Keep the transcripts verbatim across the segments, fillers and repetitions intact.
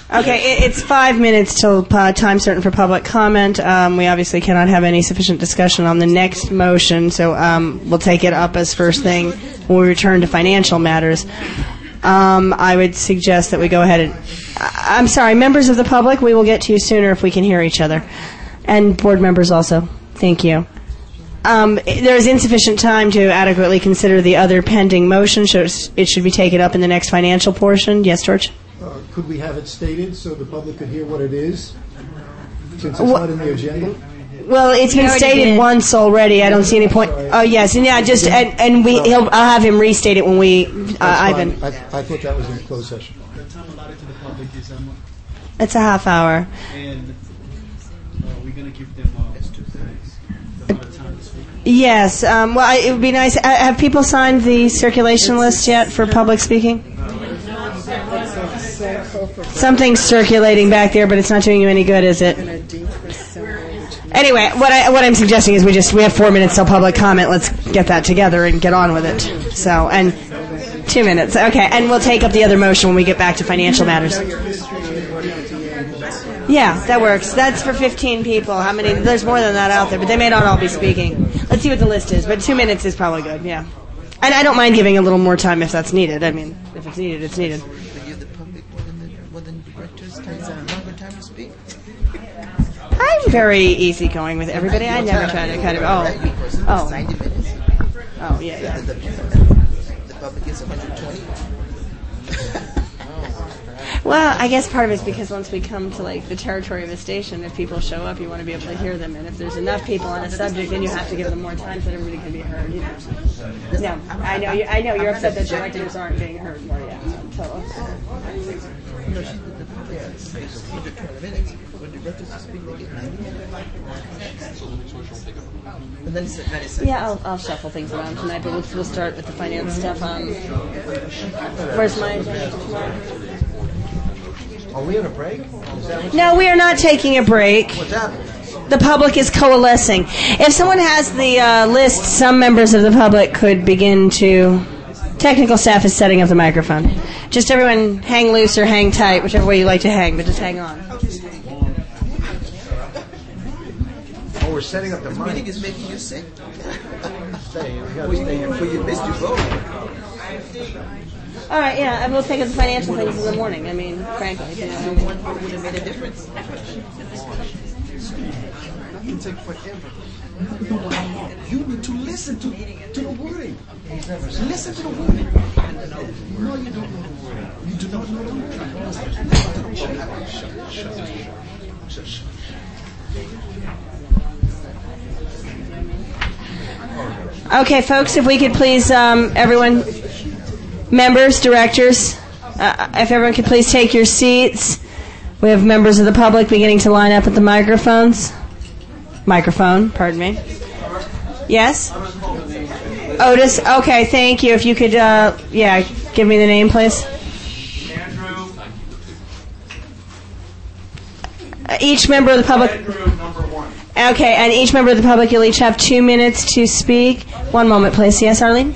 Okay, it, it's five minutes till uh, time certain for public comment. Um, we obviously cannot have any sufficient discussion on the next motion, so um, we'll take it up as first thing when we return to financial matters. Um, I would suggest that we go ahead and... I- I'm sorry, members of the public, we will get to you sooner if we can hear each other. And board members also. Thank you. Um, there is insufficient time to adequately consider the other pending motion, so it should be taken up in the next financial portion. Yes, George? Uh, could we have it stated so the public could hear what it is, since it's Wha- not in the agenda? Well, it's been stated did. once already. I don't see any point. Oh, yes, and yeah, just and, and we he'll I'll have him restate it when we uh, That's Ivan. fine. I, I thought that was in closed session. The time allotted to the public is um, It's a half hour. and uh, we're going to give them uh, the amount of time to speak. Yes. Um, well, I, it would be nice. Uh, have people signed the circulation list yet for public speaking? Something's circulating back there, but it's not doing you any good, is it? Anyway, what I what I'm suggesting is we just we have four minutes till public comment. Let's get that together and get on with it. So and two minutes, okay, and we'll take up the other motion when we get back to financial matters. Yeah, that works. That's for fifteen people. How many? There's more than that out there, but they may not all be speaking. Let's see what the list is, but two minutes is probably good. Yeah, and I don't mind giving a little more time if that's needed. I mean, if it's needed, it's needed. I'm very easygoing with everybody. I never try to kind of, oh, oh, oh, yeah, yeah. The public is one hundred twenty. Well, I guess part of it's because once we come to like the territory of a station, if people show up, you want to be able to hear them, and if there's enough people on a subject, then you have to give them more time so that everybody can be heard. You know. No, I know. You, I know you're upset that directors aren't being heard more. Yeah, totally. No, she did the public is one hundred twenty minutes. When the directors speak, they get ninety minutes. And then it's, then it's Yeah, I'll, I'll shuffle things around tonight, but we'll, we'll start with the finance stuff. Um, where's my agenda for tomorrow? Are we on a break? Is that what No, we are not taking a break. What's happening? The public is coalescing. If someone has the uh, list, some members of the public could begin to... Technical staff is setting up the microphone. Just everyone hang loose or hang tight, whichever way you like to hang, but just hang on. Oh, we're setting up the this mic. meeting is making you sick. Stay. We gotta Well, stay you, here. well, you missed your vote. All right, yeah, and we'll take up the financial things in the morning. I mean, frankly. You know. One vote would have made a difference. That can take forever. You need to listen to, to the wording. Listen to the wording. No, you don't know the wording. You do not know the wording. Shut, shut, shut, shut. Okay, folks, if we could please, um, everyone, members, directors, uh, if everyone could please take your seats. We have members of the public beginning to line up at the microphones. Microphone, pardon me. Yes? Otis, okay, thank you. If you could, uh, yeah, give me the name, please. Andrew. Uh, each member of the public... Andrew, number one. Okay, and each member of the public, you'll each have two minutes to speak. One moment, please. Yes, Arlene?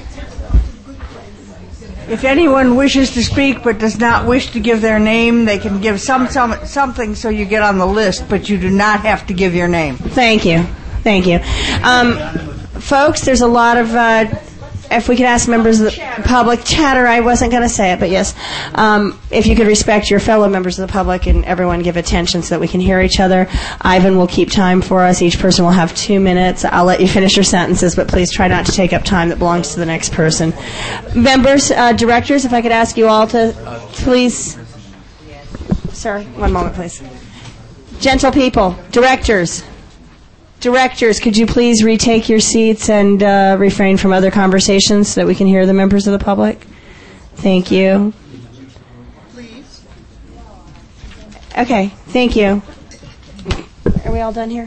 If anyone wishes to speak but does not wish to give their name, they can give some, some something so you get on the list, but you do not have to give your name. Thank you. Thank you. Um, folks, there's a lot of... Uh, if we could ask members of the public, chatter, I wasn't going to say it, but yes. Um, if you could respect your fellow members of the public and everyone give attention so that we can hear each other. Ivan will keep time for us. Each person will have two minutes. I'll let you finish your sentences, but please try not to take up time that belongs to the next person. Members, uh, directors, if I could ask you all to please... Sir, one moment, please. Gentle people, directors... Directors, could you please retake your seats and uh, refrain from other conversations so that we can hear the members of the public? Thank you. Please. Okay, thank you. Are we all done here?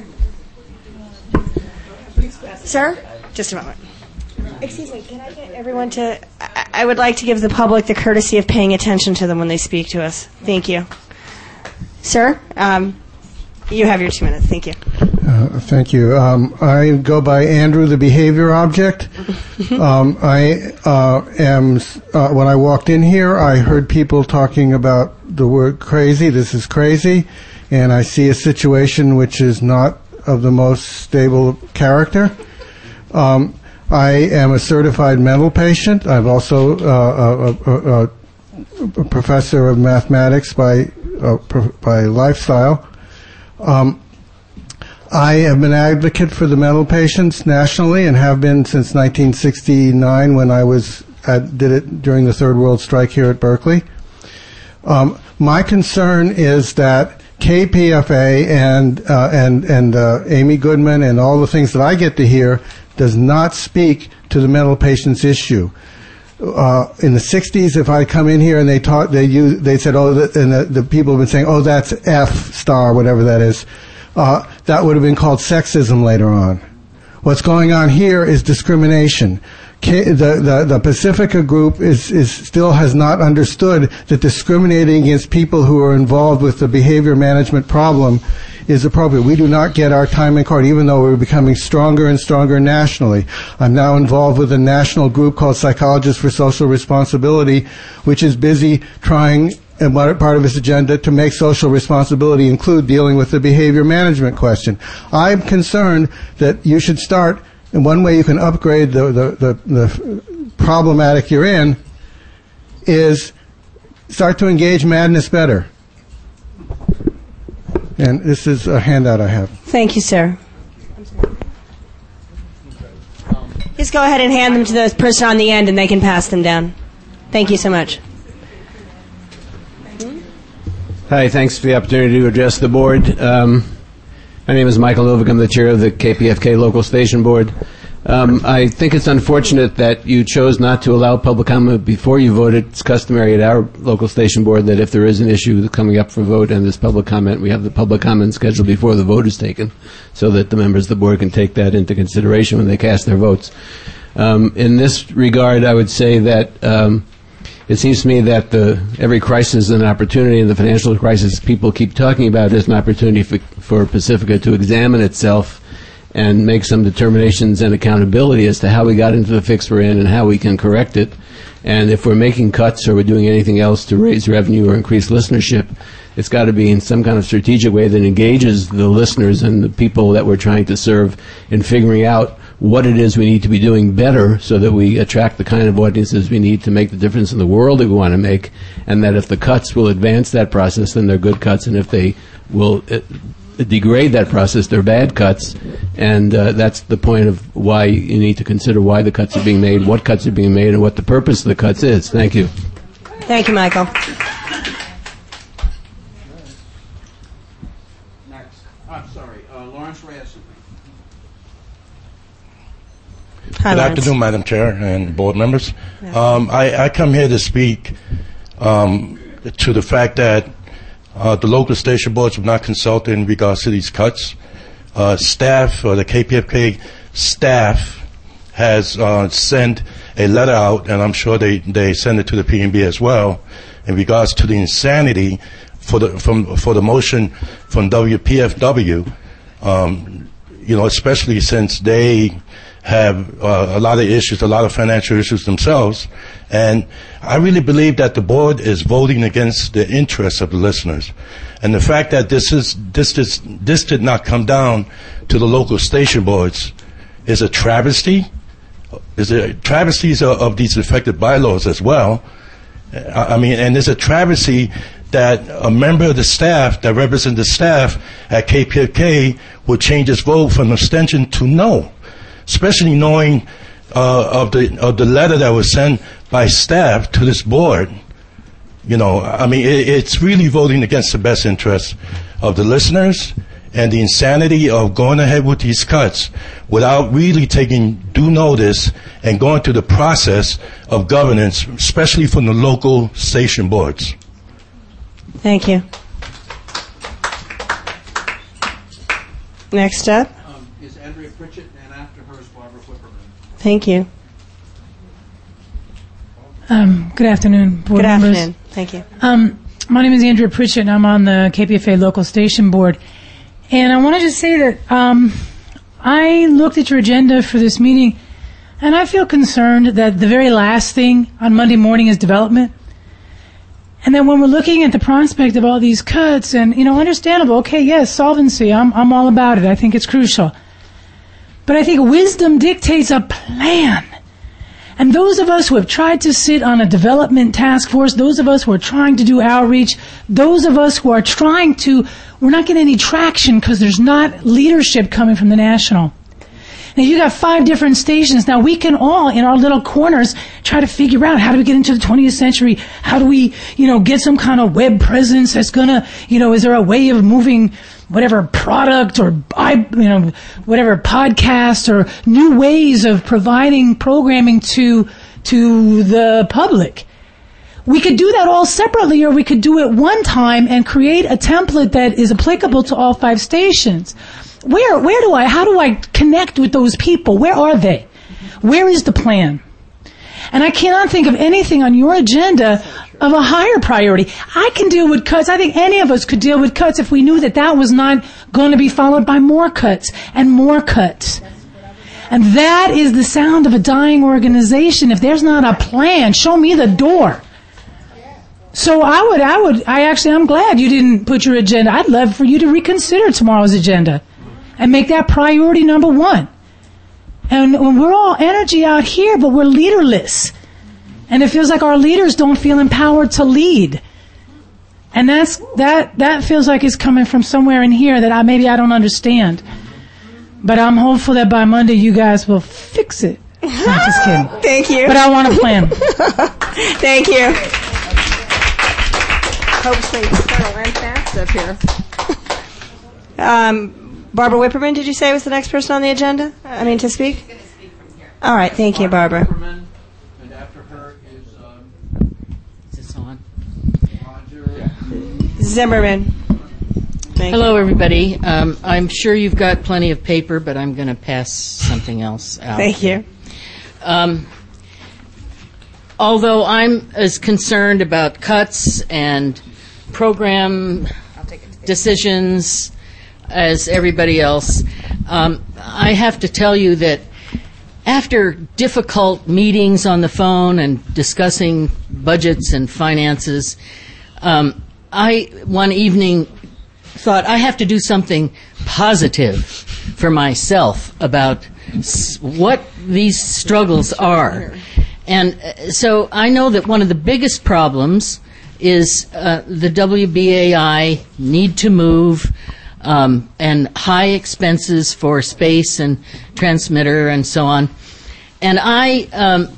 Sir? Just a moment. Excuse me, can I get everyone to... I, I would like to give the public the courtesy of paying attention to them when they speak to us. Thank you. Sir, um, you have your two minutes. Thank you. Uh, thank you. Um, I go by Andrew, the behavior object. um, I uh, am. Uh, when I walked in here, I heard people talking about the word crazy. This is crazy, and I see a situation which is not of the most stable character. Um, I am a certified mental patient. I'm also uh, a, a, a, a professor of mathematics by uh, pro- by lifestyle. Um, I have been an advocate for the mental patients nationally and have been since nineteen sixty-nine when I was at, did it during the Third World Strike here at Berkeley. Um, my concern is that K P F A and uh, and and uh, Amy Goodman and all the things that I get to hear does not speak to the mental patients issue. Uh, in the sixties, if I come in here and they taught, they use, they said, oh, the, and the, the people have been saying, oh, that's F star, whatever that is. Uh, that would have been called sexism later on. What's going on here is discrimination. K, the, the, the Pacifica group is, is still has not understood that discriminating against people who are involved with the behavior management problem is appropriate. We do not get our time in court, even though we're becoming stronger and stronger nationally. I'm now involved with a national group called Psychologists for Social Responsibility, which is busy trying, and part of its agenda, to make social responsibility include dealing with the behavior management question. I'm concerned that you should start, and one way you can upgrade the, the, the, the problematic you're in is start to engage madness better. And this is a handout I have. Thank you, sir. Just go ahead and hand them to the person on the end, and they can pass them down. Thank you so much. Hi, thanks for the opportunity to address the board. Um, my name is Michael Novik. I'm the chair of the K P F K Local Station Board. Um, I think it's unfortunate that you chose not to allow public comment before you voted. It's customary at our local station board that if there is an issue coming up for vote and there's public comment, we have the public comment scheduled before the vote is taken so that the members of the board can take that into consideration when they cast their votes. Um, in this regard, I would say that um, it seems to me that the, every crisis is an opportunity, and the financial crisis people keep talking about is an opportunity for, for Pacifica to examine itself and make some determinations and accountability as to how we got into the fix we're in and how we can correct it. And if we're making cuts or we're doing anything else to raise revenue or increase listenership, it's got to be in some kind of strategic way that engages the listeners and the people that we're trying to serve in figuring out what it is we need to be doing better so that we attract the kind of audiences we need to make the difference in the world that we want to make, and that if the cuts will advance that process, then they're good cuts, and if they will uh, degrade that process, they're bad cuts. And uh, that's the point of why you need to consider why the cuts are being made, what cuts are being made, and what the purpose of the cuts is. Thank you. Thank you, Michael. Next. I'm sorry, uh, Lawrence Rasmussen. Hi, Good Lawrence. afternoon, Madam Chair and board members. Um, I, I come here to speak um, to the fact that uh, the local station boards have not consulted in regards to these cuts. Uh, staff, or the K P F K staff, has uh, sent a letter out, and I'm sure they, they send it to the P N B as well, in regards to the insanity for the from for the motion from W P F W. Um, you know, especially since they have uh, a lot of issues, a lot of financial issues themselves. And I really believe that the board is voting against the interests of the listeners. And the fact that this is this is this did not come down to the local station boards is a travesty. Is a travesties of, of these effective bylaws as well. I, I mean, and there's a travesty that a member of the staff that represents the staff at K P F K will change its vote from abstention to no. Especially knowing uh, of the of the letter that was sent by staff to this board. You know, I mean, it, it's really voting against the best interests of the listeners, and the insanity of going ahead with these cuts without really taking due notice and going through the process of governance, especially from the local station boards. Thank you. Next up. Um, is Andrea Pritchett, and after her is Barbara Whipperman. Thank you. Um, good afternoon, board Good members. afternoon. Thank you. Um, my name is Andrea Pritchett, and I'm on the K P F A local station board. And I want to just say that um, I looked at your agenda for this meeting, and I feel concerned that the very last thing on Monday morning is development. And then when we're looking at the prospect of all these cuts, and, you know, understandable, okay, yes, solvency, I'm, I'm all about it. I think it's crucial. But I think wisdom dictates a plan. And those of us who have tried to sit on a development task force, those of us who are trying to do outreach, those of us who are trying to, we're not getting any traction because there's not leadership coming from the national. Now, you got five different stations. Now, we can all, in our little corners, try to figure out how do we get into the twentieth century? How do we, you know, get some kind of web presence that's going to, you know, is there a way of moving whatever product or, you know, whatever podcast or new ways of providing programming to, to the public? We could do that all separately, or we could do it one time and create a template that is applicable to all five stations. Where, where do I, how do I connect with those people? Where are they? Where is the plan? And I cannot think of anything on your agenda of a higher priority. I can deal with cuts. I think any of us could deal with cuts if we knew that that was not going to be followed by more cuts and more cuts. And that is the sound of a dying organization. If there's not a plan, show me the door. So I would, I would, I actually, I'm glad you didn't put your agenda. I'd love for you to reconsider tomorrow's agenda and make that priority number one. And when we're all energy out here, but we're leaderless. And it feels like our leaders don't feel empowered to lead. And that's, that, that feels like it's coming from somewhere in here that I, maybe I don't understand. But I'm hopeful that by Monday you guys will fix it. I'm just kidding. Thank you. But I want a plan. Thank you. Hopefully, Colonel Fast up here. Um, Barbara Whipperman, did you say was the next person on the agenda? I mean, to speak? She's going to speak from here. All right, thank you, Barbara. Whipperman, and after her is um, Is this on? Roger Zimmerman. Thank Hello, you. everybody. Um, I'm sure you've got plenty of paper, but I'm going to pass something else out. Thank you. Um, although I'm as concerned about cuts and program decisions as everybody else, um, I have to tell you that after difficult meetings on the phone and discussing budgets and finances, um, I one evening thought I have to do something positive for myself about s- what these struggles are. And uh, so I know that one of the biggest problems is uh, the W B A I need to move, um, and high expenses for space and transmitter and so on. And I um,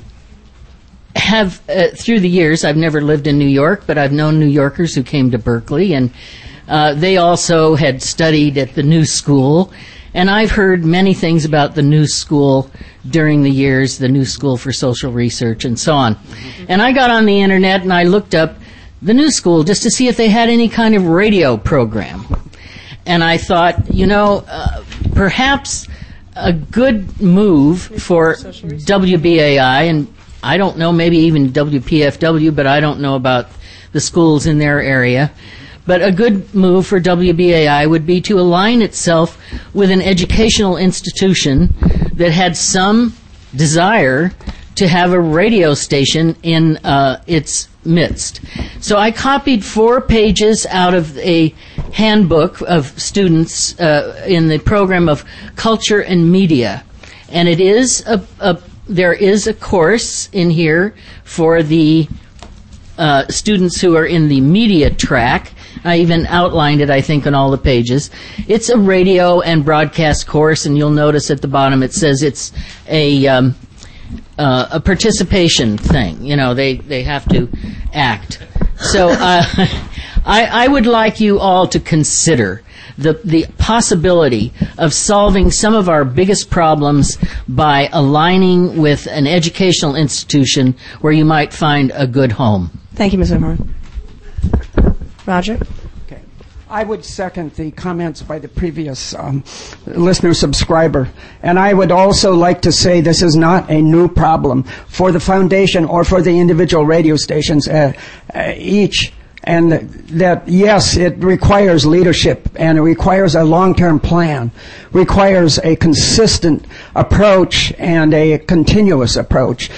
have, uh, through the years, I've never lived in New York, but I've known New Yorkers who came to Berkeley, and uh, they also had studied at the New School. And I've heard many things about the New School during the years, the New School for Social Research and so on. And I got on the internet and I looked up the New School just to see if they had any kind of radio program. And I thought, you know, uh, perhaps a good move for W B A I, and I don't know, maybe even W P F W, but I don't know about the schools in their area. But a good move for W B A I would be to align itself with an educational institution that had some desire to have a radio station in uh, its midst. So I copied four pages out of a handbook of students uh, in the program of Culture and Media. And it is a, a there is a course in here for the uh, students who are in the media track. I even outlined it, I think, on all the pages. It's a radio and broadcast course, and you'll notice at the bottom it says it's a um, uh, a participation thing. You know, they, they have to act. So uh, I, I would like you all to consider the the possibility of solving some of our biggest problems by aligning with an educational institution where you might find a good home. Thank you, Miz Whitmore. Roger? Okay. I would second the comments by the previous um, listener subscriber. And I would also like to say this is not a new problem for the foundation or for the individual radio stations uh, uh, each. And that, yes, it requires leadership and it requires a long-term plan, requires a consistent approach and a continuous approach.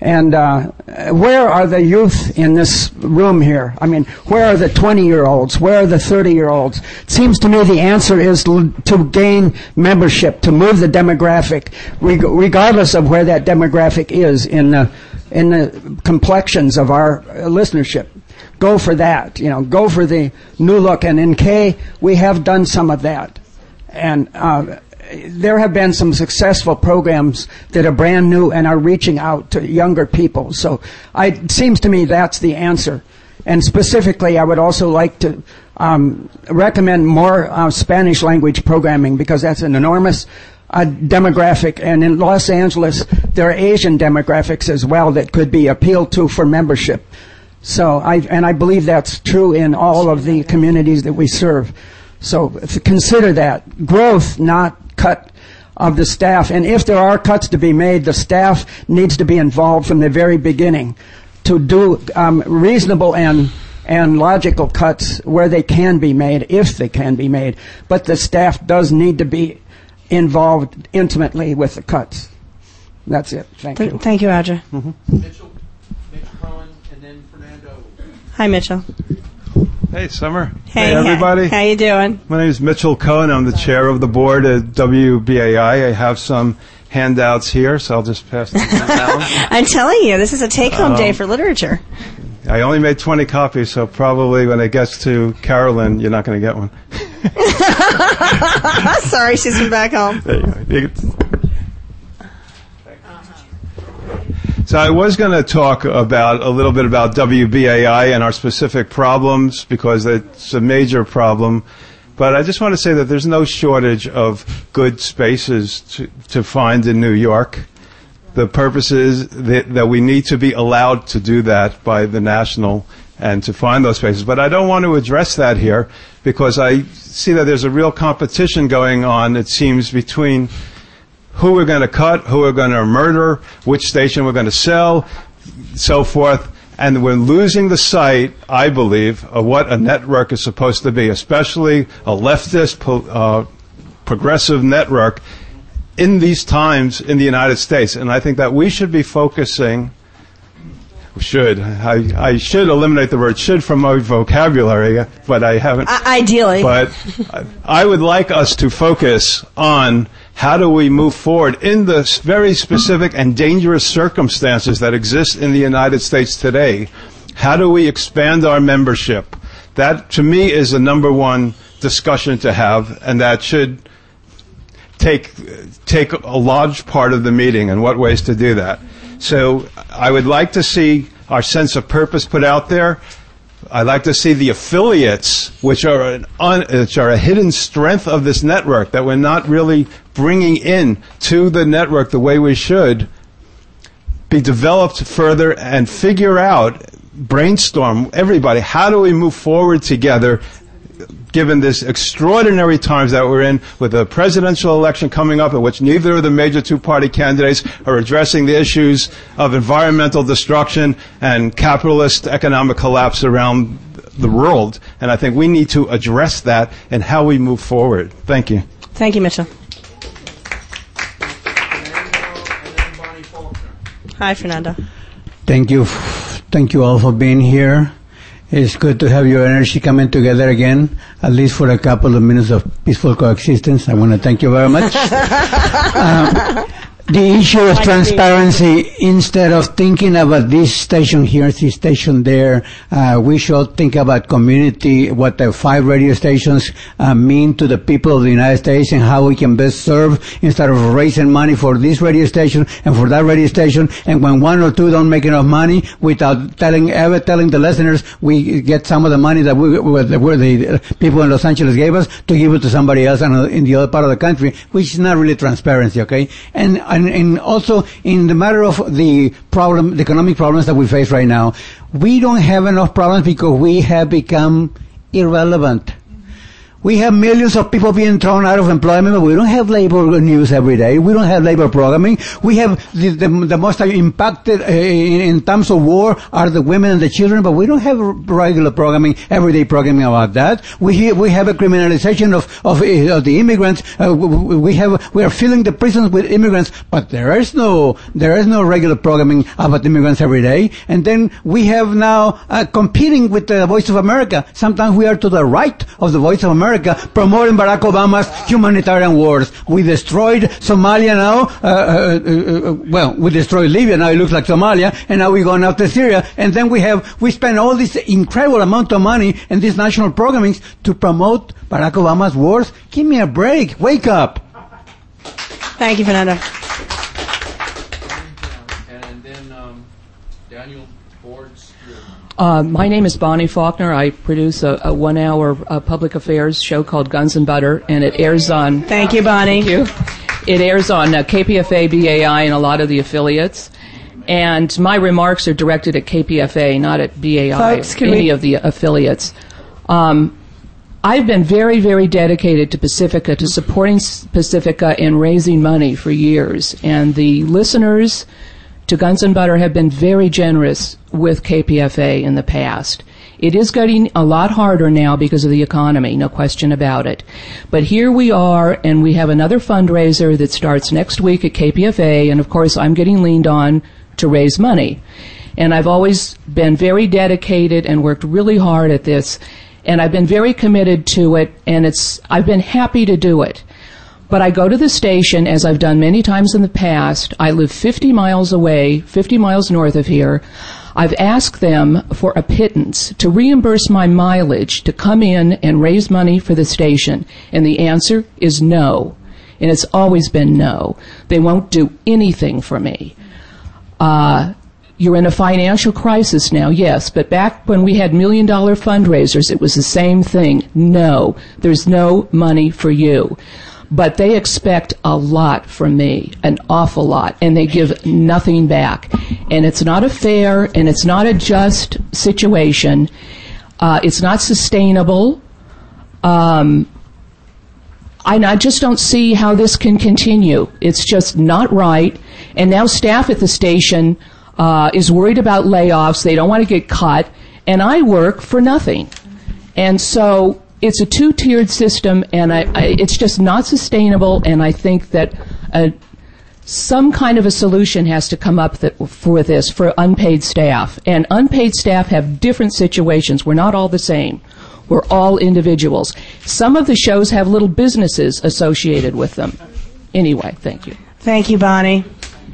And uh, where are the youth in this room here? I mean, where are the twenty-year-olds? Where are the thirty-year-olds? It seems to me the answer is l- to gain membership, to move the demographic, reg- regardless of where that demographic is in the in the complexions of our uh, listenership. Go for that. You know, go for the new look. And in K, we have done some of that. And uh, there have been some successful programs that are brand new and are reaching out to younger people. So I, it seems to me that's the answer. And specifically, I would also like to um, recommend more uh, Spanish language programming, because that's an enormous uh, demographic. And in Los Angeles, there are Asian demographics as well that could be appealed to for membership. So I, and I believe that's true in all of the communities that we serve. So consider that. Growth, not cut of the staff. And if there are cuts to be made, the staff needs to be involved from the very beginning to do um, reasonable and and logical cuts where they can be made, if they can be made. But the staff does need to be involved intimately with the cuts. That's it. Thank Th- you. Thank you, Audra. Mm-hmm. Mitchell, Mitch Cohen, and then Fernando. Hi, Mitchell. Hey, Summer. Hey, hey everybody. How you doing? My name is Mitchell Cohen. I'm the chair of the board at W B A I. I have some handouts here, so I'll just pass them down. I'm telling you, this is a take-home Um, day for literature. I only made twenty copies, so probably when it gets to Carolyn, you're not going to get one. Sorry, she's from back home. There you go. You can- So I was going to talk about a little bit about W B A I and our specific problems, because it's a major problem. But I just want to say that there's no shortage of good spaces to, to find in New York. The purpose is that, that we need to be allowed to do that by the national and to find those spaces. But I don't want to address that here, because I see that there's a real competition going on, it seems, between who we're going to cut, who we're going to murder, which station we're going to sell, so forth. And we're losing the sight, I believe, of what a network is supposed to be, especially a leftist, uh, progressive network in these times in the United States. And I think that we should be focusing, should, I, I should eliminate the word should from my vocabulary, but I haven't. Uh, ideally. But I would like us to focus on how do we move forward in the very specific and dangerous circumstances that exist in the United States today. How do we expand our membership? That, to me, is the number one discussion to have, and that should take take a large part of the meeting and what ways to do that. So I would like to see our sense of purpose put out there. I'd like to see the affiliates, which are an un, which are a hidden strength of this network that we're not really bringing in to the network the way we should, be developed further and figure out, brainstorm, everybody, how do we move forward together given this extraordinary times that we're in, with a presidential election coming up in which neither of the major two-party candidates are addressing the issues of environmental destruction and capitalist economic collapse around the world. And I think we need to address that and how we move forward. Thank you. Thank you, Mitchell. Hi, Fernando. Thank you. Thank you all for being here. It's good to have your energy coming together again, at least for a couple of minutes of peaceful coexistence. I want to thank you very much. um, the issue of transparency, instead of thinking about this station here, this station there, uh, we should think about community, what the five radio stations uh, mean to the people of the United States and how we can best serve, instead of raising money for this radio station and for that radio station. And when one or two don't make enough money, without telling, ever telling the listeners, we get some of the money that we, where the people in Los Angeles gave us to give it to somebody else in the other part of the country, which is not really transparency, okay? And And, and also, in the matter of the problem, the economic problems that we face right now, we don't have enough problems because we have become irrelevant. We have millions of people being thrown out of employment, but we don't have labor news every day. We don't have labor programming. We have the, the, the most impacted uh, in, in terms of war are the women and the children, but we don't have regular programming, everyday programming about that. We we have a criminalization of of, uh, of the immigrants. Uh, we have we are filling the prisons with immigrants, but there is no there is no regular programming about immigrants every day. And then we have now uh, competing with the Voice of America. Sometimes we are to the right of the Voice of America, promoting Barack Obama's humanitarian wars. We destroyed Somalia now. Uh, uh, uh, well, we destroyed Libya. Now it looks like Somalia, and now we're going after Syria. And then we have we spend all this incredible amount of money in these national programmings to promote Barack Obama's wars. Give me a break. Wake up. Thank you, Fernando. And then um, Daniel Bords. Uh, my name is Bonnie Faulkner. I produce a, a one-hour uh, public affairs show called Guns and Butter, and it airs on... Thank you, Bonnie. Thank you. It airs on uh, K P F A, B A I, and a lot of the affiliates. And my remarks are directed at K P F A, not at B A I, Folks, can any we- of the affiliates. Um, I've been very, very dedicated to Pacifica, to supporting S- Pacifica and raising money for years. And the listeners to Guns and Butter have been very generous with K P F A in the past. It is getting a lot harder now because of the economy, no question about it. But here we are, and we have another fundraiser that starts next week at K P F A, and of course I'm getting leaned on to raise money. And I've always been very dedicated and worked really hard at this, and I've been very committed to it, and it's I've been happy to do it. But I go to the station, as I've done many times in the past. I live fifty miles away, fifty miles north of here. I've asked them for a pittance to reimburse my mileage to come in and raise money for the station. And the answer is no. And it's always been no. They won't do anything for me. Uh, you're in a financial crisis now, yes, but back when we had million dollar fundraisers, it was the same thing. No, there's no money for you. But they expect a lot from me, an awful lot, and they give nothing back. And it's not a fair and it's not a just situation. Uh, it's not sustainable. Um, I, I just don't see how this can continue. It's just not right. And now staff at the station uh, is worried about layoffs. They don't want to get cut. And I work for nothing. And so it's a two-tiered system, and I, I, it's just not sustainable, and I think that uh, some kind of a solution has to come up that, for this, for unpaid staff. And unpaid staff have different situations. We're not all the same. We're all individuals. Some of the shows have little businesses associated with them. Anyway, thank you. Thank you, Bonnie.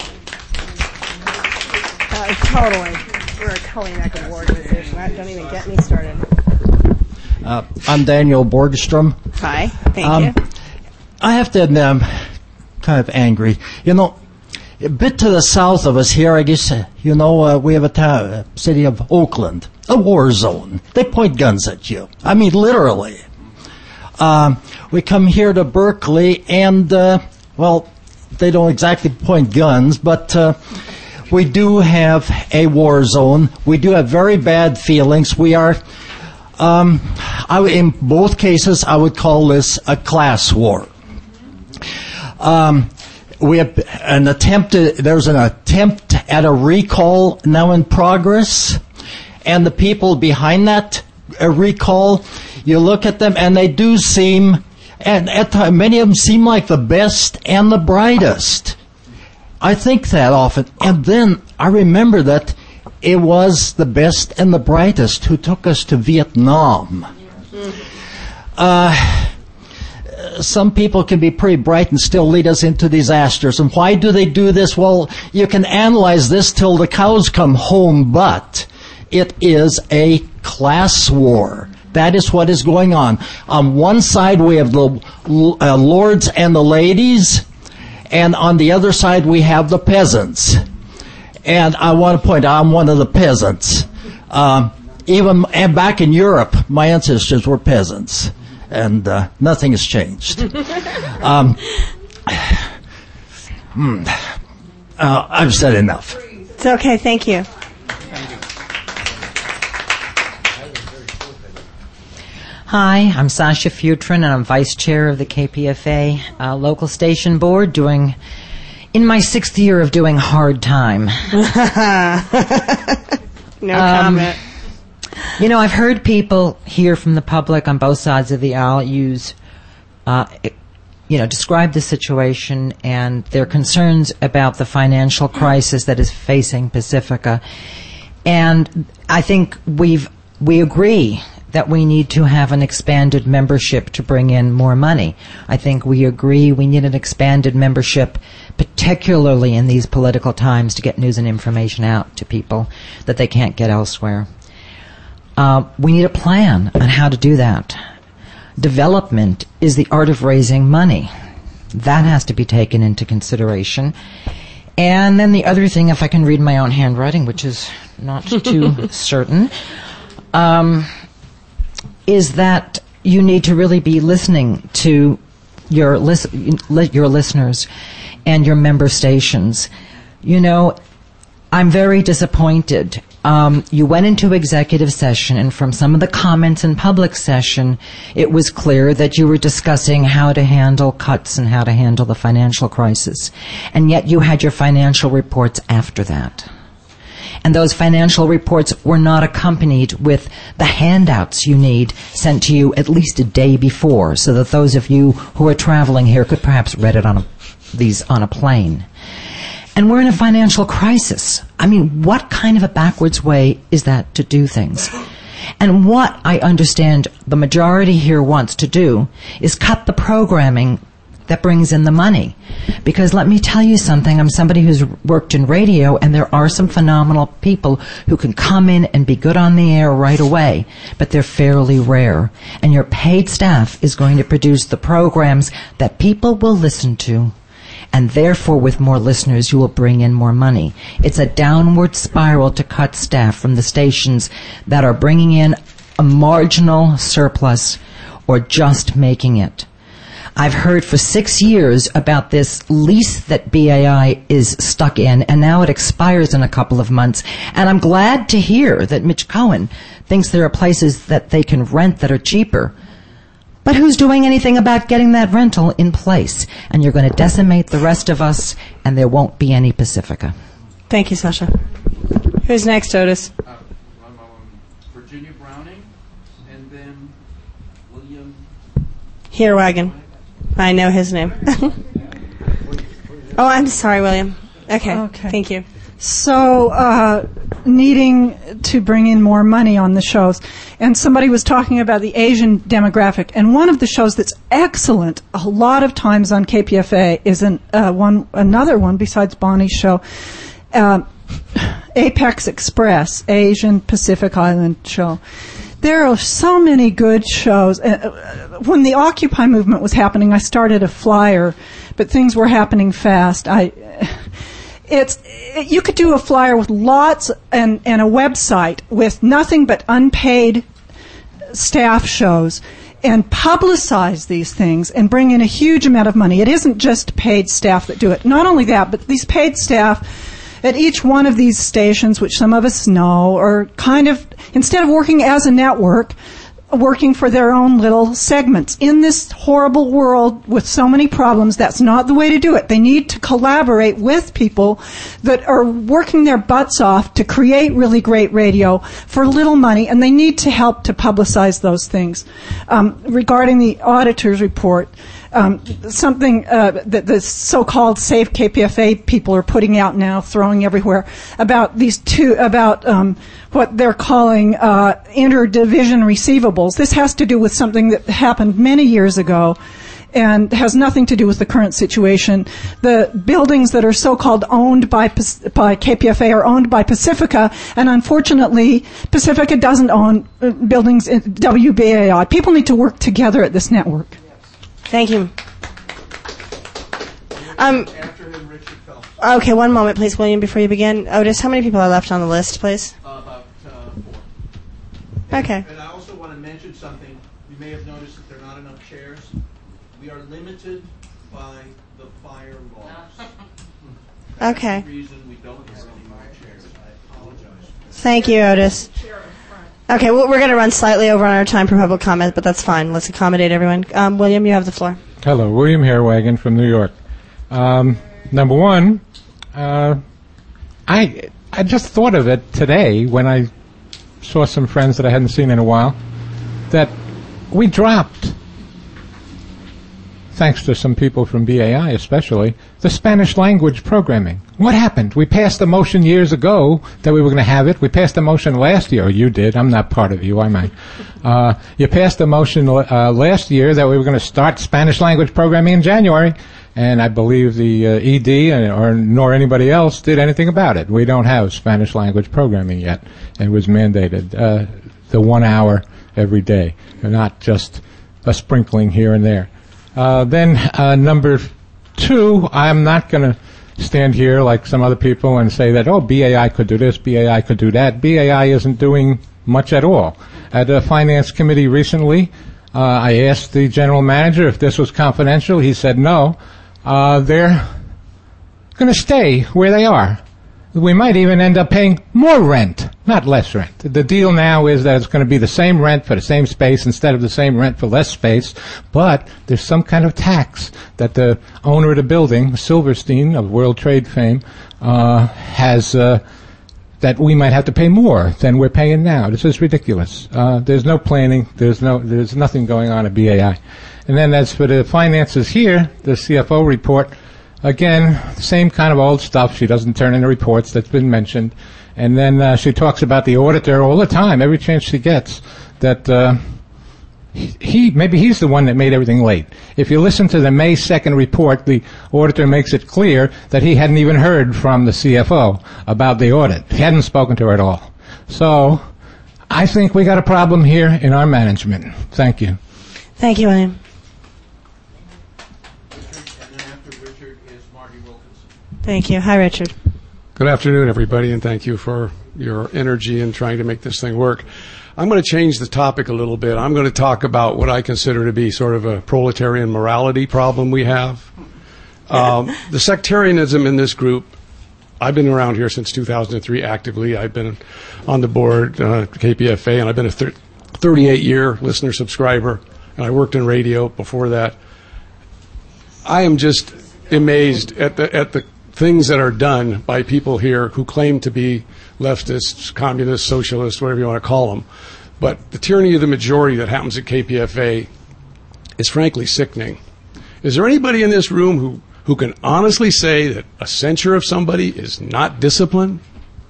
Uh, totally. We're a Cullineck organization. Don't even get me started. Uh, I'm Daniel Borgstrom. Hi, thank um, you. I have to admit, I'm kind of angry. You know, a bit to the south of us here, I guess, uh, you know, uh, we have a town, uh, city of Oakland, a war zone. They point guns at you. I mean, literally. Um, we come here to Berkeley, and, uh, well, they don't exactly point guns, but uh, we do have a war zone. We do have very bad feelings. We are... Um, I, in both cases, I would call this a class war. Um, we have an attempt. To, there's an attempt at a recall now in progress, and the people behind that uh, recall, you look at them, and they do seem, and at times, many of them seem like the best and the brightest. I think that often, and then I remember that. It was the best and the brightest who took us to Vietnam. Uh, some people can be pretty bright and still lead us into disasters. And why do they do this? Well, you can analyze this till the cows come home, but it is a class war. That is what is going on. On one side, we have the uh, lords and the ladies, and on the other side, we have the peasants. And I want to point out, I'm one of the peasants. Um, even and back in Europe, my ancestors were peasants, and uh, nothing has changed. um, hmm, uh, I've said enough. It's okay. Thank you. Hi, I'm Sasha Futrin, and I'm Vice Chair of the K P F A uh, Local Station Board, doing in my sixth year of doing hard time. No Um, comment. You know, I've heard people here from the public on both sides of the aisle use, uh, you know, describe the situation and their concerns about the financial crisis that is facing Pacifica. And I think we've we agree that we need to have an expanded membership to bring in more money. I think we agree we need an expanded membership, particularly in these political times, to get news and information out to people that they can't get elsewhere. Uh, we need a plan on how to do that. Development is the art of raising money. That has to be taken into consideration. And then the other thing, if I can read my own handwriting, which is not too certain, um, is that you need to really be listening to your lis- your listeners and your member stations. You know, I'm very disappointed. Um, you went into executive session, and from some of the comments in public session, it was clear that you were discussing how to handle cuts and how to handle the financial crisis. And yet you had your financial reports after that. And those financial reports were not accompanied with the handouts you need sent to you at least a day before, so that those of you who are traveling here could perhaps read it on a, these on a plane. And we're in a financial crisis. I mean, what kind of a backwards way is that to do things? And what I understand the majority here wants to do is cut the programming that brings in the money. Because let me tell you something, I'm somebody who's worked in radio, and there are some phenomenal people who can come in and be good on the air right away, but they're fairly rare. And your paid staff is going to produce the programs that people will listen to, and therefore with more listeners you will bring in more money. It's a downward spiral to cut staff from the stations that are bringing in a marginal surplus or just making it. I've heard for six years about this lease that B A I is stuck in, and now it expires in a couple of months. And I'm glad to hear that Mitch Cohen thinks there are places that they can rent that are cheaper. But who's doing anything about getting that rental in place? And you're going to decimate the rest of us, and there won't be any Pacifica. Thank you, Sasha. Who's next, Otis? Uh, um, Virginia Browning, and then William Heerwagen. I know his name. Oh, I'm sorry, William. Okay. Okay. Thank you. So, uh, needing to bring in more money on the shows. And somebody was talking about the Asian demographic. And one of the shows that's excellent a lot of times on K P F A is an, uh, one, another one besides Bonnie's show, uh, Apex Express, Asian Pacific Island show. There are so many good shows. Uh, when the Occupy movement was happening, I started a flyer, but things were happening fast. I, it's it, you could do a flyer with lots and, and a website with nothing but unpaid staff shows and publicize these things and bring in a huge amount of money. It isn't just paid staff that do it. Not only that, but these paid staff at each one of these stations, which some of us know, are kind of, instead of working as a network, working for their own little segments. In this horrible world with so many problems, that's not the way to do it. They need to collaborate with people that are working their butts off to create really great radio for little money, and they need to help to publicize those things. Um, regarding the auditor's report, Um, something uh, that the so-called Save K P F A people are putting out now, throwing everywhere, about these two, about um, what they're calling uh, interdivision receivables. This has to do with something that happened many years ago and has nothing to do with the current situation. The buildings that are so-called owned by, by K P F A are owned by Pacifica, and unfortunately, Pacifica doesn't own uh, buildings in W B A I. People need to work together at this network. Thank you. Um, okay, one moment, please, William, before you begin. Otis, how many people are left on the list, please? Uh, about uh, four. Okay. And I also want to mention something. You may have noticed that there are not enough chairs. We are limited by the fire laws. Okay. That's the reason we don't have any more chairs. I apologize. Thank you, Otis. Okay, well, we're going to run slightly over on our time for public comment, but that's fine. Let's accommodate everyone. Um, William, you have the floor. Hello, William Hairwagon from New York. Um, number one, uh, I I just thought of it today when I saw some friends that I hadn't seen in a while, that we dropped, thanks to some people from B A I especially, the Spanish language programming. What happened? We passed a motion years ago that we were going to have it. We passed a motion last year. Or you did. I'm not part of you, am I? Uh, you passed a motion uh, last year that we were going to start Spanish language programming in January, and I believe the uh, E D and, or nor anybody else did anything about it. We don't have Spanish language programming yet. It was mandated, uh, the one hour every day, and not just a sprinkling here and there. Uh, then uh, number two, I'm not going to stand here like some other people and say that, oh, B A I could do this, B A I could do that. B A I isn't doing much at all. At a finance committee recently, uh, I asked the general manager if this was confidential. He said no. Uh, they're going to stay where they are. We might even end up paying more rent, not less rent. The deal now is that it's going to be the same rent for the same space instead of the same rent for less space, but there's some kind of tax that the owner of the building, Silverstein of World Trade fame, uh, has, uh, that we might have to pay more than we're paying now. This is ridiculous. Uh, there's no planning. There's no, there's nothing going on at B A I. And then as for the finances here, the C F O report, again, same kind of old stuff. She doesn't turn in the reports that's been mentioned. And then uh, she talks about the auditor all the time, every chance she gets, that uh, he, maybe he's the one that made everything late. If you listen to the May second report, the auditor makes it clear that he hadn't even heard from the C F O about the audit. He hadn't spoken to her at all. So I think we got a problem here in our management. Thank you. Thank you, William. Thank you. Hi, Richard. Good afternoon, everybody, and thank you for your energy in trying to make this thing work. I'm going to change the topic a little bit. I'm going to talk about what I consider to be sort of a proletarian morality problem we have. Um, the sectarianism in this group, I've been around here since two thousand three actively. I've been on the board, uh, K P F A, and I've been a thirty-eight year listener subscriber, and I worked in radio before that. I am just amazed at the at the things that are done by people here who claim to be leftists, communists, socialists, whatever you want to call them. But the tyranny of the majority that happens at K P F A is frankly sickening. Is there anybody in this room who, who can honestly say that a censure of somebody is not discipline?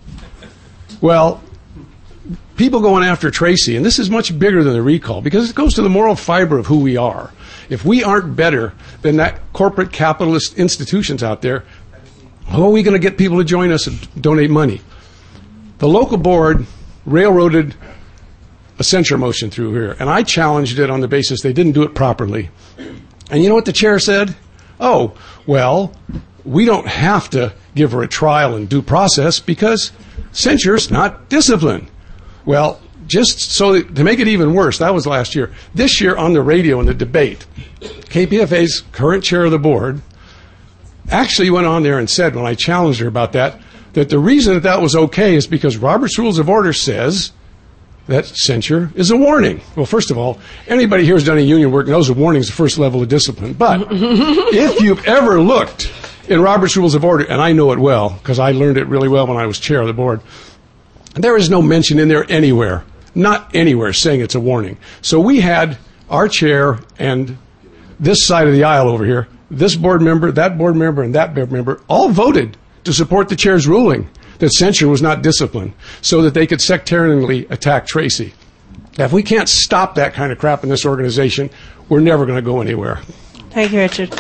Well, people going after Tracy, and this is much bigger than the recall because it goes to the moral fiber of who we are. If we aren't better than that corporate capitalist institutions out there, how are we going to get people to join us and donate money? The local board railroaded a censure motion through here, and I challenged it on the basis they didn't do it properly. And you know what the chair said? Oh, well, we don't have to give her a trial and due process because censure's not discipline. Well, just so that, to make it even worse, that was last year. This year on the radio in the debate, K P F A's current chair of the board actually went on there and said, when I challenged her about that, that the reason that that was okay is because Robert's Rules of Order says that censure is a warning. Well, first of all, anybody here who's done any union work knows a warning is the first level of discipline. But if you've ever looked in Robert's Rules of Order, and I know it well because I learned it really well when I was chair of the board, there is no mention in there anywhere, not anywhere, saying it's a warning. So we had our chair and this side of the aisle over here, this board member, that board member, and that board member all voted to support the chair's ruling that censure was not discipline so that they could sectarianly attack Tracy. Now, if we can't stop that kind of crap in this organization, we're never going to go anywhere. Thank you, Richard.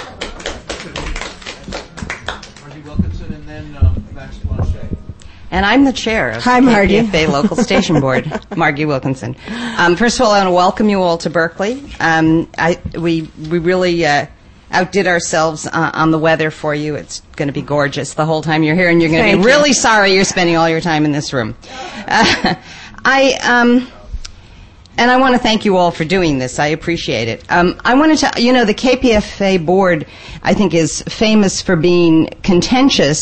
Margie Wilkinson and then um, Max Blanchet. And I'm the chair of Hi, the Margie. K P F A Local Station Board, Margie Wilkinson. Um, first of all, I want to welcome you all to Berkeley. Um, I, we, we really uh, outdid ourselves uh, on the weather for you. It's going to be gorgeous the whole time you're here, and you're going to be Thank really you. sorry you're spending all your time in this room. Uh, I um, and I want to thank you all for doing this. I appreciate it. Um, I want to tell you know the K P F A board, I think, is famous for being contentious,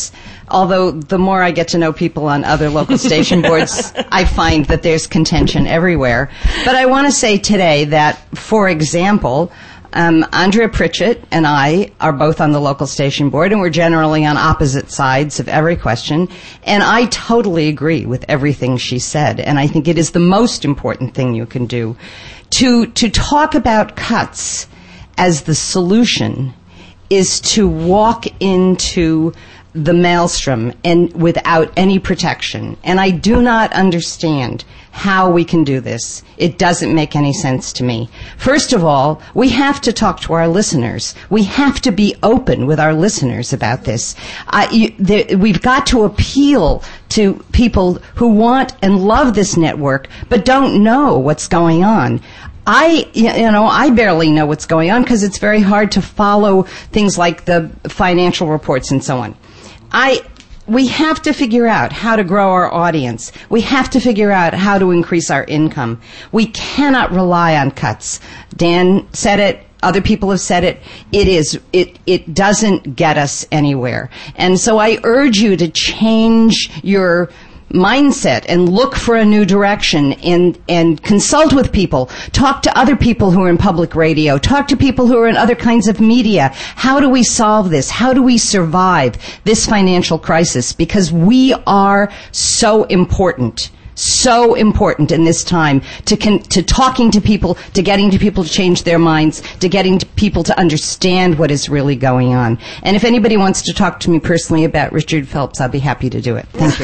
although the more I get to know people on other local station boards, I find that there's contention everywhere. But I want to say today that, for example, Um, Andrea Pritchett and I are both on the local station board, and we're generally on opposite sides of every question. And I totally agree with everything she said. And I think it is the most important thing you can do to to talk about cuts as the solution is to walk into the maelstrom and without any protection. And I do not understand how we can do this. It doesn't make any sense to me. First of all, we have to talk to our listeners. We have to be open with our listeners about this. Uh, you, the, we've got to appeal to people who want and love this network but don't know what's going on. I, you know, I barely know what's going on because it's very hard to follow things like the financial reports and so on. I, we have to figure out how to grow our audience. We have to figure out how to increase our income. We cannot rely on cuts. Dan said it. Other people have said it. It is, it, it doesn't get us anywhere. And so I urge you to change your mindset and look for a new direction and and consult with people. Talk to other people who are in public radio. Talk to people who are in other kinds of media. How do we solve this? How do we survive this financial crisis? Because we are so important. So important in this time to con- to talking to people, to getting to people to change their minds, to getting to people to understand what is really going on. And if anybody wants to talk to me personally about Richard Phelps, I'll be happy to do it. Thank you.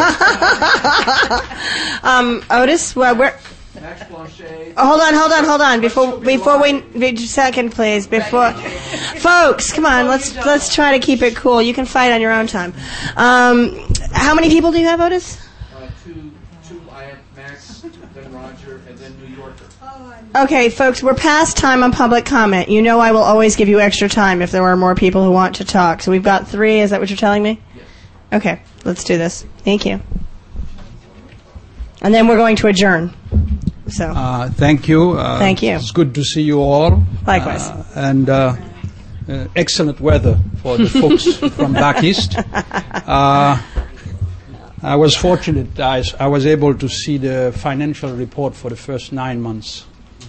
um, Otis, well, we're... Oh, hold on, hold on, hold on. Before before we, just a second, please. Before, folks, come on, let's let's try to keep it cool. You can fight on your own time. Um, how many people do you have, Otis? Okay, folks, we're past time on public comment. You know I will always give you extra time if there are more people who want to talk. So we've got three. Is that what you're telling me? Yes. Okay, let's do this. Thank you. And then we're going to adjourn. So. Uh, thank you. Uh, thank you. It's good to see you all. Likewise. Uh, and uh, uh, excellent weather for the folks from back east. Uh, I was fortunate. I, I was able to see the financial report for the first nine months.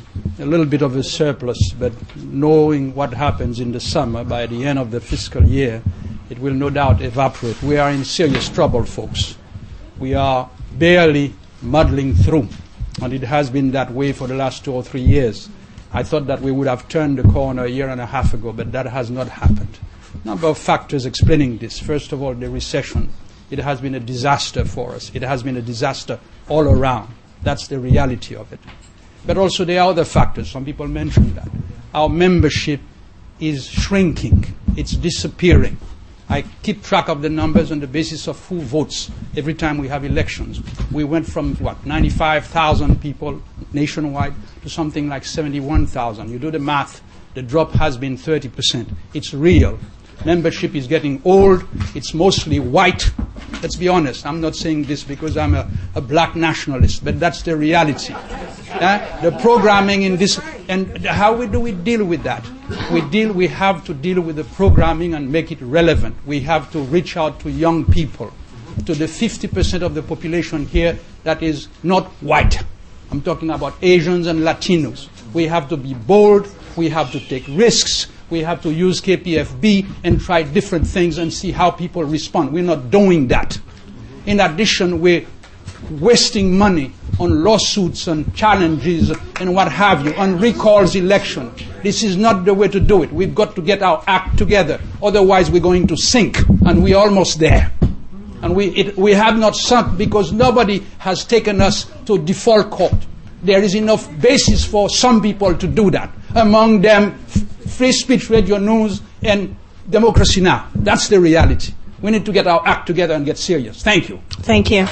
A little bit of a surplus, but knowing what happens in the summer, by the end of the fiscal year, it will no doubt evaporate. We are in serious trouble, folks. We are barely muddling through, and it has been that way for the last two or three years. I thought that we would have turned the corner a year and a half ago, but that has not happened. A number of factors explaining this. First of all, the recession. It has been a disaster for us. It has been a disaster all around. That's the reality of it. But also there are other factors. Some people mentioned that. Our membership is shrinking. It's disappearing. I keep track of the numbers on the basis of who votes every time we have elections. We went from, what, ninety-five thousand people nationwide to something like seventy-one thousand. You do the math, the drop has been thirty percent. It's real. Membership is getting old. It's mostly white. Let's be honest. I'm not saying this because I'm a, a black nationalist, but that's the reality. Uh, the programming in this, and how we do we deal with that? We deal. We have to deal with the programming and make it relevant. We have to reach out to young people, to the fifty percent of the population here that is not white. I'm talking about Asians and Latinos. We have to be bold. We have to take risks. We have to use K P F B and try different things and see how people respond. We're not doing that. In addition, we're wasting money on lawsuits and challenges and what have you, on recalls election. This is not the way to do it. We've got to get our act together. Otherwise, we're going to sink, and we're almost there. And we, it, we have not sunk because nobody has taken us to default court. There is enough basis for some people to do that. Among them, Free Speech Radio News and Democracy Now! That's the reality. We need to get our act together and get serious. Thank you. Thank you.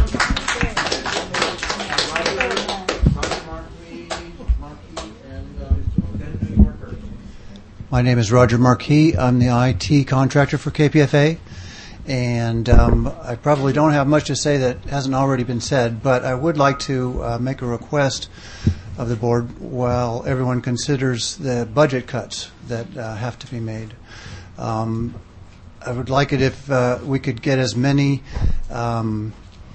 My name is Roger Marquis. I'm the I T contractor for K P F A. And um, I probably don't have much to say that hasn't already been said, but I would like to uh, make a request of the board while everyone considers the budget cuts that uh, have to be made. Um, I would like it if uh, we could get as many. Um,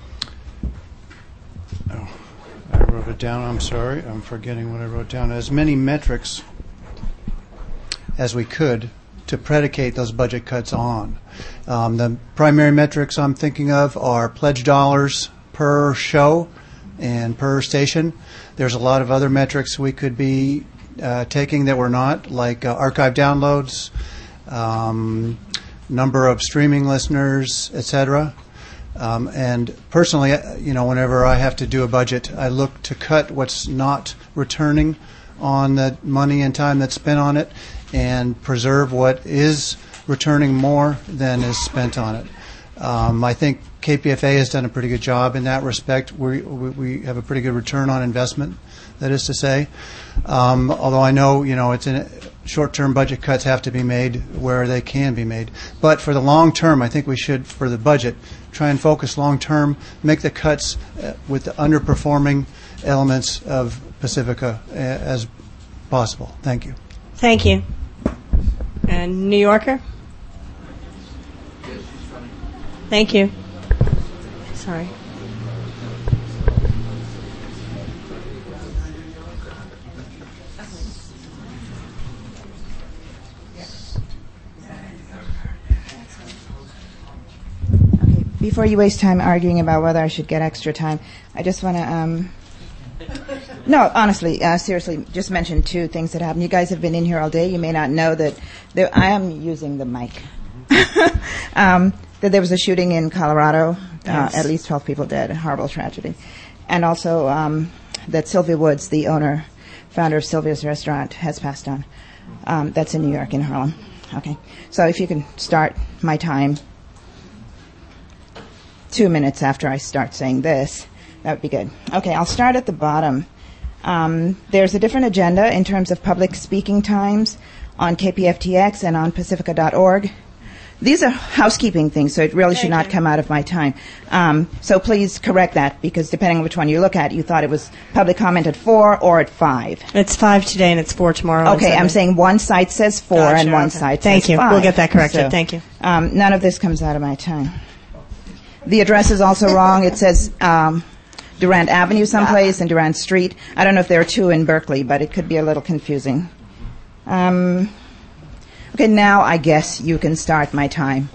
oh, I wrote it down. I'm sorry. I'm forgetting what I wrote down. As many metrics as we could to predicate those budget cuts on. Um, the primary metrics I'm thinking of are pledge dollars per show and per station. There's a lot of other metrics we could be uh, taking that we're not, like uh, archive downloads, um, number of streaming listeners, et cetera. Um, and personally, you know, whenever I have to do a budget, I look to cut what's not returning on the money and time that's spent on it and preserve what is returning more than is spent on it. Um, I think K P F A has done a pretty good job in that respect. We, we, we have a pretty good return on investment, that is to say. Um, although I know, you know, it's in short-term budget cuts have to be made where they can be made. But for the long term, I think we should, for the budget, try and focus long-term, make the cuts uh, with the underperforming elements of Pacifica uh, as possible. Thank you. Thank you. And New Yorker? Thank you. Sorry. Before you waste time arguing about whether I should get extra time, I just want to, um, no, honestly, uh, seriously, just mention two things that happened. You guys have been in here all day. You may not know that there, I am using the mic. um, that there was a shooting in Colorado, uh, Yes. at least twelve people dead, a horrible tragedy. And also um, that Sylvia Woods, the owner, founder of Sylvia's Restaurant, has passed on. Um, that's in New York, in Harlem. Okay. So if you can start my time two minutes after I start saying this, that would be good. Okay, I'll start at the bottom. Um, there's a different agenda in terms of public speaking times on K P F T X and on Pacifica dot org. These are housekeeping things, so it really should not come out of my time. Um, so please correct that, because depending on which one you look at, you thought it was public comment at four or at five. It's five today and it's four tomorrow. Okay, I'm saying one site says four Gotcha, and one okay. site Thank says you. five. We'll get that corrected. So, Thank you. Um, none of this comes out of my time. The address is also wrong. It says um, Durant Avenue someplace and Durant Street. I don't know if there are two in Berkeley, but it could be a little confusing. Um, okay, now I guess you can start my time.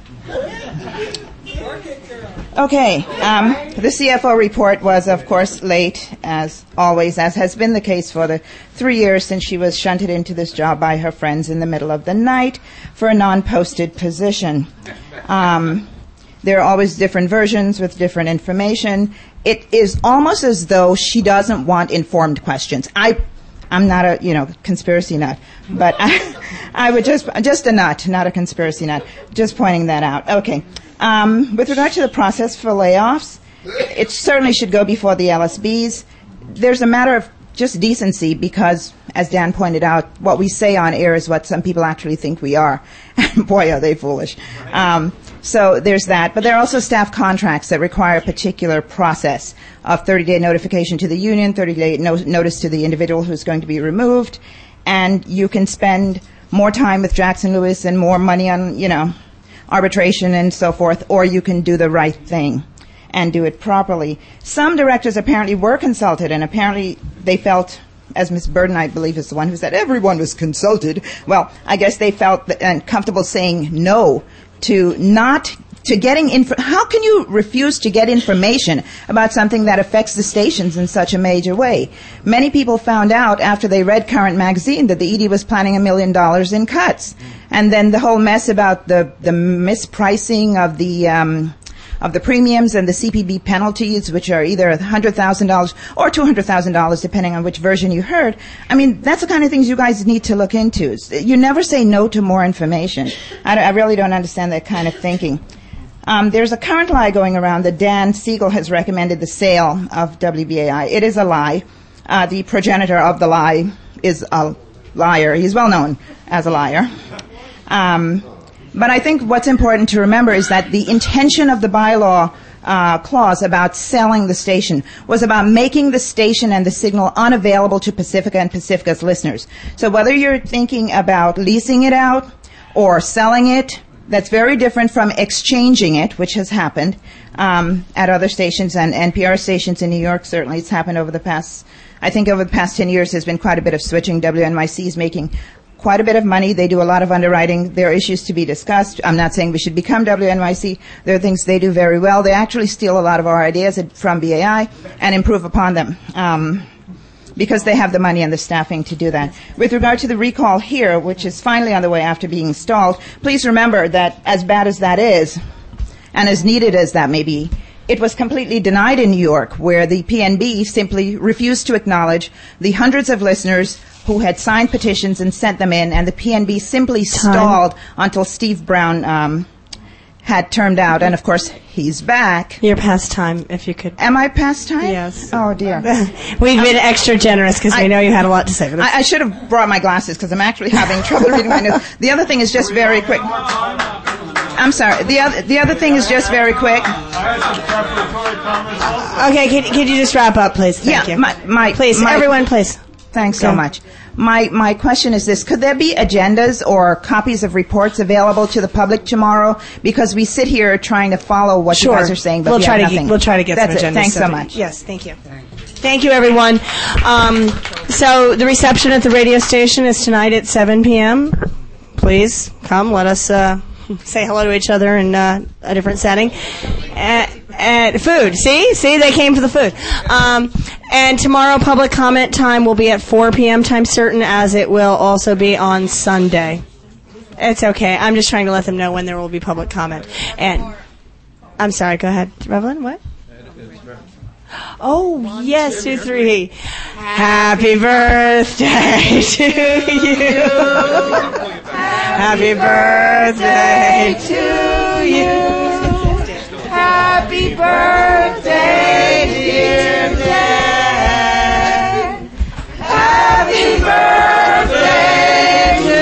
Okay, um, the C F O report was, of course, late, as always, as has been the case for the three years since she was shunted into this job by her friends in the middle of the night for a non-posted position. Um, there are always different versions with different information. It is almost as though she doesn't want informed questions. I, I'm not a, you know, conspiracy nut, but I, I would just, just a nut, not a conspiracy nut. Just pointing that out. Okay. Um, with regard to the process for layoffs, it certainly should go before the L S Bs. There's a matter of just decency because, as Dan pointed out, what we say on air is what some people actually think we are. And boy, are they foolish. Um, so there's that. But there are also staff contracts that require a particular process of thirty-day notification to the union, thirty-day no- notice to the individual who's going to be removed, and you can spend more time with Jackson Lewis and more money on, you know, arbitration and so forth, or you can do the right thing and do it properly. Some directors apparently were consulted, and apparently they felt, as Miz Burden, I believe, is the one who said everyone was consulted. Well, I guess they felt that, and comfortable saying no to not to getting info. How can you refuse to get information about something that affects the stations in such a major way? Many people found out after they read Current Magazine that the E D was planning a million dollars in cuts. And then the whole mess about the, the mispricing of the um, of the premiums and the C P B penalties, which are either one hundred thousand dollars or two hundred thousand dollars, depending on which version you heard. I mean, that's the kind of things you guys need to look into. You never say no to more information. I, I really don't understand that kind of thinking. Um, there's a current lie going around that Dan Siegel has recommended the sale of W B A I. It is a lie. Uh, the progenitor of the lie is a liar. He's well known as a liar. Um, but I think what's important to remember is that the intention of the bylaw uh, clause about selling the station was about making the station and the signal unavailable to Pacifica and Pacifica's listeners. So whether you're thinking about leasing it out or selling it, That's very different from exchanging it, which has happened um, at other stations and N P R stations in New York. Certainly, it's happened over the past, I think over the past ten years, there's been quite a bit of switching. W N Y C is making quite a bit of money. They do a lot of underwriting. There are issues to be discussed. I'm not saying we should become W N Y C. There are things they do very well. They actually steal a lot of our ideas from B A I and improve upon them. Um, because they have the money and the staffing to do that. With regard to the recall here, which is finally on the way after being stalled, please remember that as bad as that is, and as needed as that may be, it was completely denied in New York, where the P N B simply refused to acknowledge the hundreds of listeners who had signed petitions and sent them in, and the P N B simply Time. stalled until Steve Brown um, had turned out, and of course, he's back. You're past time, if you could. Am I past time? Yes. Oh, dear. We've been extra generous because we know you had a lot to say. I, I should have brought my glasses because I'm actually having trouble reading my notes. The other thing is just very quick. I'm sorry. The other, the other thing is just very quick. Okay, could, could you just wrap up, please? Thank yeah, you. My, my, please, my, everyone, please. Thanks so Go. much. My my question is this: could there be agendas or copies of reports available to the public tomorrow? Because we sit here trying to follow what Sure. you guys are saying, but we'll we try have to nothing. get, we'll try to get That's some it. agendas. Thanks so sent. much. Yes, thank you. Thank you, everyone. Um, so the reception at the radio station is tonight at seven p.m. Please come. Let us uh, say hello to each other in uh, a different setting. Uh, and food. See? See? They came for the food. Um, and tomorrow, public comment time will be at four p.m. time certain, as it will also be on Sunday. It's okay. I'm just trying to let them know when there will be public comment. And I'm sorry. Go ahead. Revelyn, what? Oh, One, yes, two, three. Happy birthday to you. Happy birthday to you. Happy birthday, dear Dad. Happy birthday to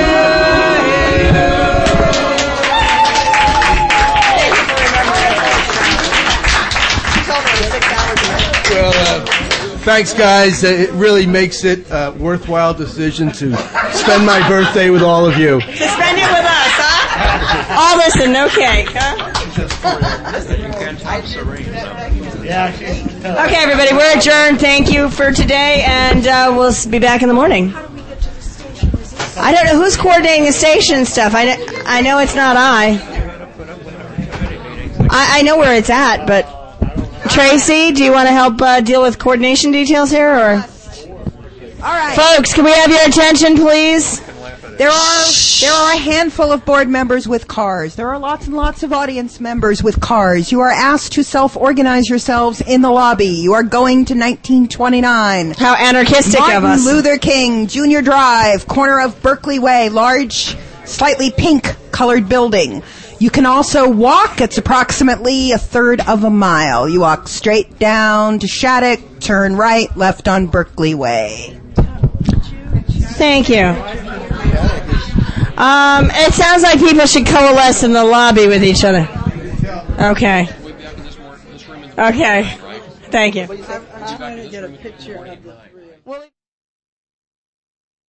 Well, uh, thanks, guys. Uh, it really makes it a worthwhile decision to spend my birthday with all of you. To spend it with us, huh? All this and no cake, huh? Okay, everybody, we're adjourned. Thank you for today, and uh, we'll be back in the morning. I don't know who's coordinating the station stuff. I, kn- I know it's not I. I. I know where it's at, but Tracy, do you want to help uh, deal with coordination details here, or? All right. Folks, can we have your attention, please? There are there are a handful of board members with cars. There are lots and lots of audience members with cars. You are asked to self-organize yourselves in the lobby. You are going to nineteen twenty-nine. How anarchistic Martin of us. Luther King Junior Drive, corner of Berkeley Way, large, slightly pink-colored building. You can also walk. It's approximately a third of a mile. You walk straight down to Shattuck, turn right, left on Berkeley Way. Thank you. Um, it sounds like people should coalesce in the lobby with each other. Okay. Okay. Thank you. I'm trying to get a picture of the